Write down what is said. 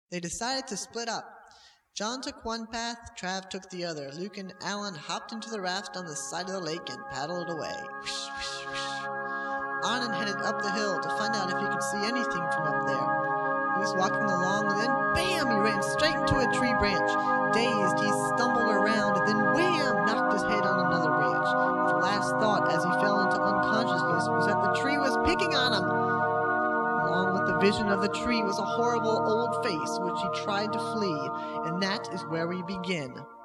They decided to split up. John took one path, Trav took the other. Luke and Alan hopped into the raft on the side of the lake and paddled away. Whoosh, whoosh, whoosh. Arnon headed up the hill to find out if he could see anything from up there. He was walking along and then bam! He ran straight into a tree branch. Dazed, he stumbled around and then wham! Knocked his head on another branch. His last thought as he fell into unconsciousness was that the tree was picking on him. Along with the vision of the tree was a horrible old face which he tried to flee, and that is where we begin.